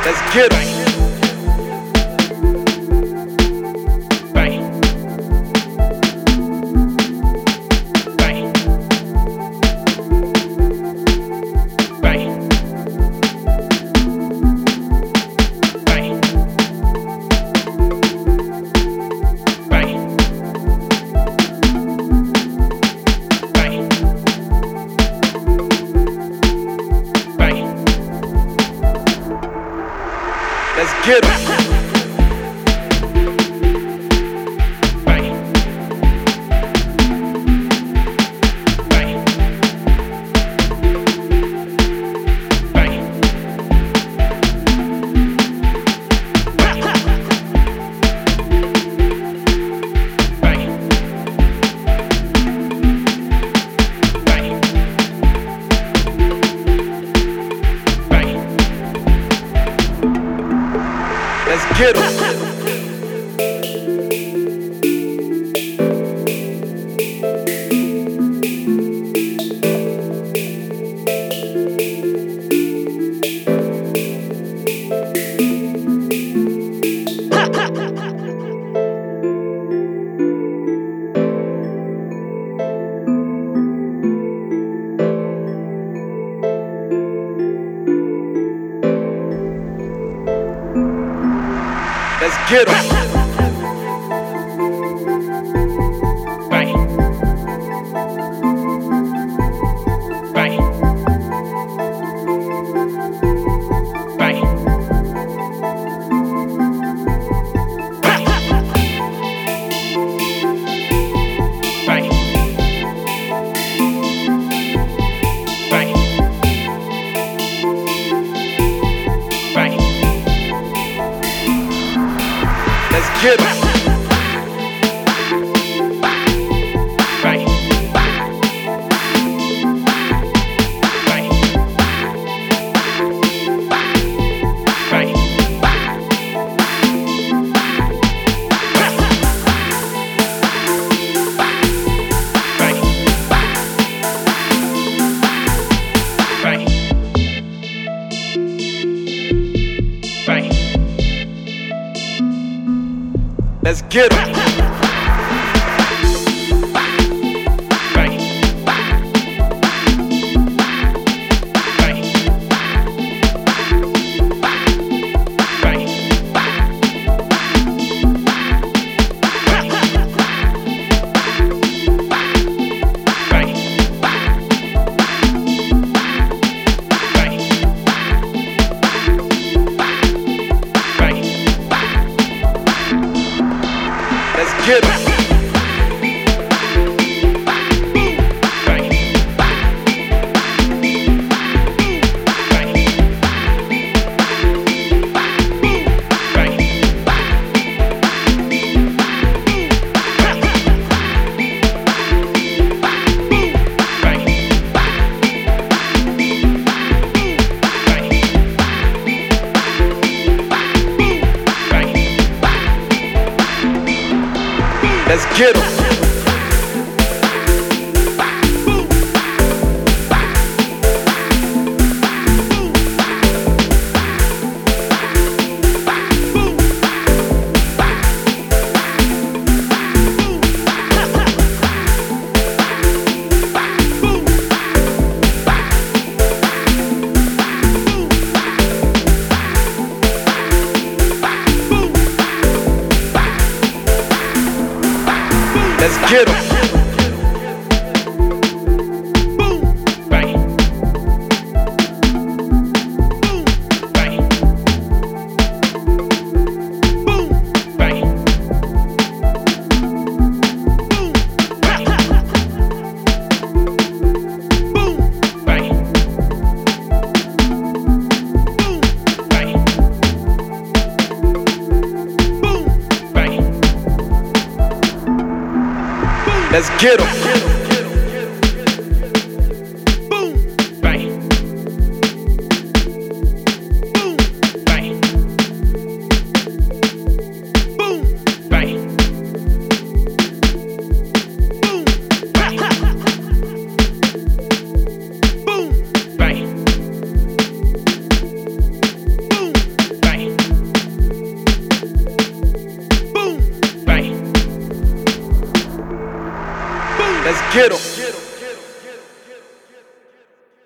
Let's get it. Let's get it. Let's get it. Let's get 'em. Right. Right. Right. Right. Right. Right. Let's get 'em. Right. Right. Right. Right. Right. Right. Let's get 'em. Right. Right. Right. Right. Right. Right. Let's get 'em. Right. Right. Right. Right. Right. Let's get 'em. Let's get 'em. Right. Right. Right. Right. Right. Right. Let's get 'em. Right. Right. Right. Right. get 'em.